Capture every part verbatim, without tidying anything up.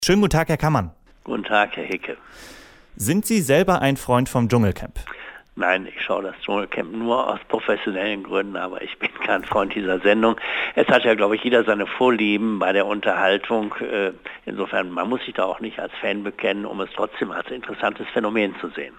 Schönen guten Tag, Herr Kammann. Guten Tag, Herr Hicke. Sind Sie selber ein Freund vom Dschungelcamp? Nein, ich schaue das Dschungelcamp nur aus professionellen Gründen, aber ich bin kein Freund dieser Sendung. Es hat ja, glaube ich, jeder seine Vorlieben bei der Unterhaltung. Insofern, man muss sich da auch nicht als Fan bekennen, um es trotzdem als interessantes Phänomen zu sehen.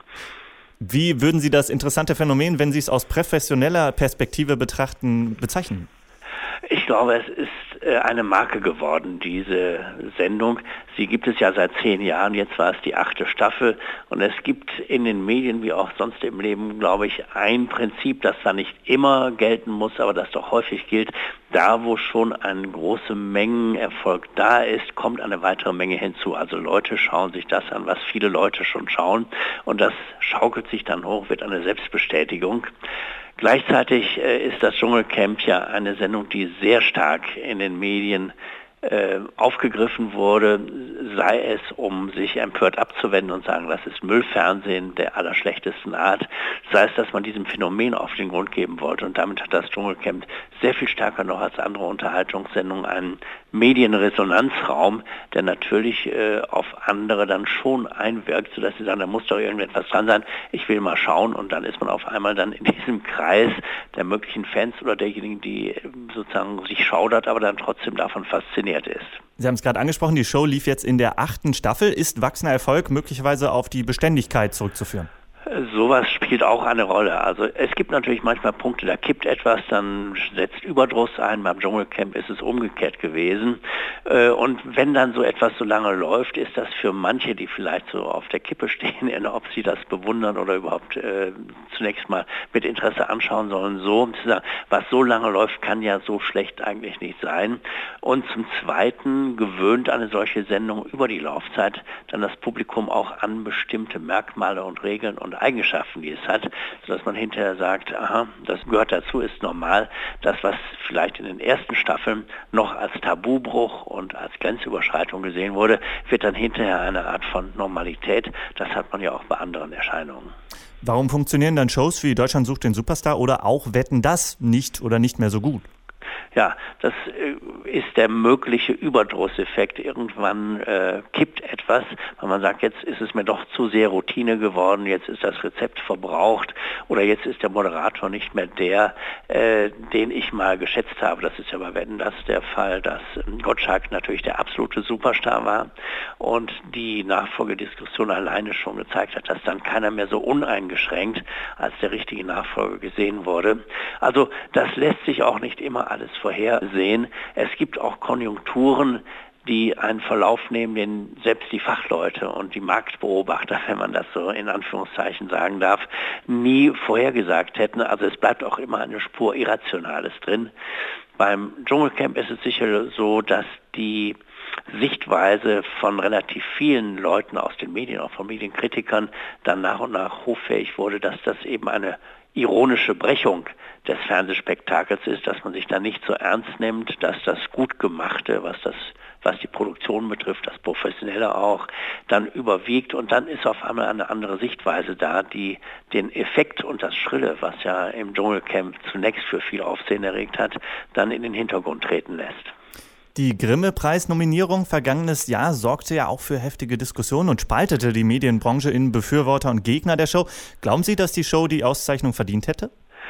Wie würden Sie das interessante Phänomen, wenn Sie es aus professioneller Perspektive betrachten, bezeichnen? Ich glaube, es ist eine Marke geworden, diese Sendung. Sie gibt es ja seit zehn Jahren, jetzt war es die achte Staffel. Und es gibt in den Medien, wie auch sonst im Leben, glaube ich, ein Prinzip, das da nicht immer gelten muss, aber das doch häufig gilt. Da, wo schon ein großer Mengenerfolg da ist, kommt eine weitere Menge hinzu. Also Leute schauen sich das an, was viele Leute schon schauen. Und das schaukelt sich dann hoch, wird eine Selbstbestätigung. Gleichzeitig äh, ist das Dschungelcamp ja eine Sendung, die sehr stark in den Medien äh, aufgegriffen wurde, sei es, um sich empört abzuwenden und sagen, das ist Müllfernsehen der allerschlechtesten Art, sei es, dass man diesem Phänomen auf den Grund geben wollte. Und damit hat das Dschungelcamp sehr viel stärker noch als andere Unterhaltungssendungen einen Medienresonanzraum, der natürlich äh, auf andere dann schon einwirkt, sodass sie sagen, da muss doch irgendetwas dran sein, ich will mal schauen, und dann ist man auf einmal dann in diesem Kreis der möglichen Fans oder derjenigen, die sozusagen sich schaudert, aber dann trotzdem davon fasziniert ist. Sie haben es gerade angesprochen, die Show lief jetzt in der achten Staffel. Ist wachsender Erfolg möglicherweise auf die Beständigkeit zurückzuführen? Sowas spielt auch eine Rolle. Also es gibt natürlich manchmal Punkte, da kippt etwas, dann setzt Überdruss ein. Beim Dschungelcamp ist es umgekehrt gewesen. Und wenn dann so etwas so lange läuft, ist das für manche, die vielleicht so auf der Kippe stehen, ob sie das bewundern oder überhaupt äh, zunächst mal mit Interesse anschauen sollen, so, um zu sagen, was so lange läuft, kann ja so schlecht eigentlich nicht sein. Und zum Zweiten gewöhnt eine solche Sendung über die Laufzeit dann das Publikum auch an bestimmte Merkmale und Regeln und Eigenschaften, die es hat, sodass man hinterher sagt, aha, das gehört dazu, ist normal. Das, was vielleicht in den ersten Staffeln noch als Tabubruch und als Grenzüberschreitung gesehen wurde, wird dann hinterher eine Art von Normalität. Das hat man ja auch bei anderen Erscheinungen. Warum funktionieren dann Shows wie Deutschland sucht den Superstar oder auch Wetten, dass nicht oder nicht mehr so gut? Ja, das ist der mögliche Überdrusseffekt. Irgendwann äh, kippt etwas, weil man sagt, jetzt ist es mir doch zu sehr Routine geworden, jetzt ist das Rezept verbraucht oder jetzt ist der Moderator nicht mehr der, äh, den ich mal geschätzt habe. Das ist ja bei Wetten, das der Fall, dass Gottschalk natürlich der absolute Superstar war und die Nachfolgediskussion alleine schon gezeigt hat, dass dann keiner mehr so uneingeschränkt als der richtige Nachfolger gesehen wurde. Also das lässt sich auch nicht immer alles vorhersehen. Es gibt auch Konjunkturen, die einen Verlauf nehmen, den selbst die Fachleute und die Marktbeobachter, wenn man das so in Anführungszeichen sagen darf, nie vorhergesagt hätten. Also es bleibt auch immer eine Spur Irrationales drin. Beim Dschungelcamp ist es sicher so, dass die Sichtweise von relativ vielen Leuten aus den Medien, auch von Medienkritikern, dann nach und nach hoffähig wurde, dass das eben eine ironische Brechung des Fernsehspektakels ist, dass man sich da nicht so ernst nimmt, dass das Gutgemachte, was das, was die Produktion betrifft, das Professionelle auch, dann überwiegt und dann ist auf einmal eine andere Sichtweise da, die den Effekt und das Schrille, was ja im Dschungelcamp zunächst für viel Aufsehen erregt hat, dann in den Hintergrund treten lässt. Die Grimme-Preis-Nominierung vergangenes Jahr sorgte ja auch für heftige Diskussionen und spaltete die Medienbranche in Befürworter und Gegner der Show. Glauben Sie, dass die Show die Auszeichnung verdient hätte?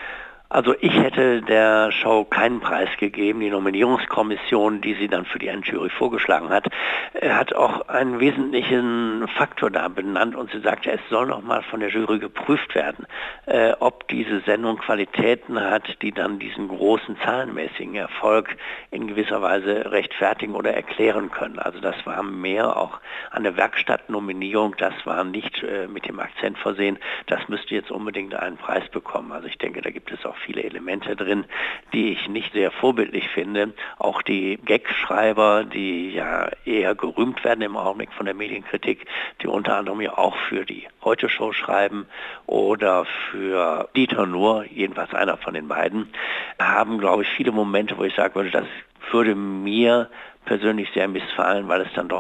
Also ich hätte der Show keinen Preis gegeben. Die Nominierungskommission, die sie dann für die Endjury vorgeschlagen hat, hat auch einen wesentlichen Faktor da benannt und sie sagte, es soll nochmal von der Jury geprüft werden, äh, ob diese Sendung Qualitäten hat, die dann diesen großen zahlenmäßigen Erfolg in gewisser Weise rechtfertigen oder erklären können. Also das war mehr auch eine Werkstattnominierung, das war nicht äh, mit dem Akzent versehen, das müsste jetzt unbedingt einen Preis bekommen. Also ich denke, da gibt es auch viele Elemente drin, die ich nicht sehr vorbildlich finde. Auch die Gagschreiber, die ja eher gerühmt werden im Augenblick von der Medienkritik, die unter anderem ja auch für die Heute-Show schreiben oder für Dieter Nuhr, jedenfalls einer von den beiden, haben, glaube ich, viele Momente, wo ich sagen würde, das würde mir persönlich sehr missfallen, weil es dann doch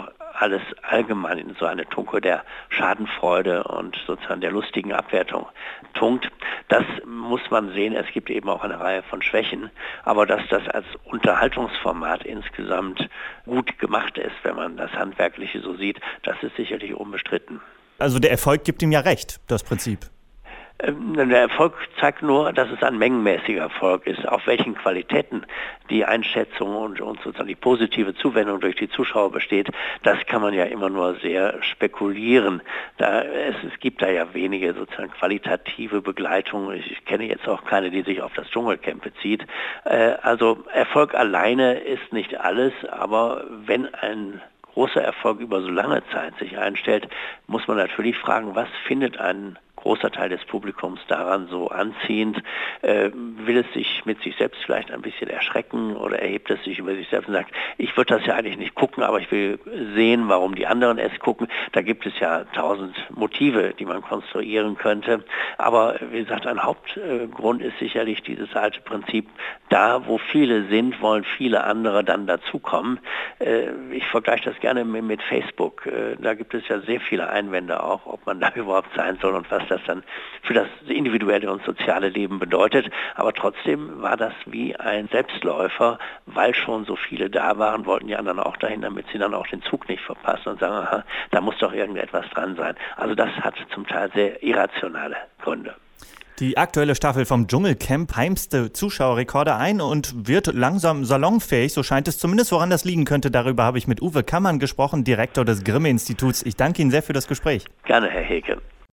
alles allgemein in so eine Tunke der Schadenfreude und sozusagen der lustigen Abwertung tunkt. Das muss man sehen. Es gibt eben auch eine Reihe von Schwächen. Aber dass das als Unterhaltungsformat insgesamt gut gemacht ist, wenn man das Handwerkliche so sieht, das ist sicherlich unbestritten. Also der Erfolg gibt ihm ja recht, das Prinzip. Der Erfolg zeigt nur, dass es ein mengenmäßiger Erfolg ist. Auf welchen Qualitäten die Einschätzung und, und sozusagen die positive Zuwendung durch die Zuschauer besteht, das kann man ja immer nur sehr spekulieren. Da, es, es gibt da ja wenige sozusagen qualitative Begleitung. Ich, ich kenne jetzt auch keine, die sich auf das Dschungelcamp bezieht. Äh, also Erfolg alleine ist nicht alles, aber wenn ein großer Erfolg über so lange Zeit sich einstellt, muss man natürlich fragen, was findet ein großer Teil des Publikums daran so anziehend? Äh, will es sich mit sich selbst vielleicht ein bisschen erschrecken oder erhebt es sich über sich selbst und sagt, ich würde das ja eigentlich nicht gucken, aber ich will sehen, warum die anderen es gucken. Da gibt es ja tausend Motive, die man konstruieren könnte. Aber wie gesagt, ein Hauptgrund ist sicherlich dieses alte Prinzip, da wo viele sind, wollen viele andere dann dazukommen. Äh, ich vergleiche das gerne mit Facebook. Äh, da gibt es ja sehr viele Einwände auch, ob man da überhaupt sein soll und was das dann für das individuelle und soziale Leben bedeutet. Aber trotzdem war das wie ein Selbstläufer, weil schon so viele da waren, wollten die anderen auch dahin, damit sie dann auch den Zug nicht verpassen und sagen, aha, da muss doch irgendetwas dran sein. Also das hat zum Teil sehr irrationale Gründe. Die aktuelle Staffel vom Dschungelcamp heimste Zuschauerrekorde ein und wird langsam salonfähig, so scheint es zumindest. Woran das liegen könnte, darüber habe ich mit Uwe Kammann gesprochen, Direktor des Grimme-Instituts. Ich danke Ihnen sehr für das Gespräch. Gerne, Herr Heke.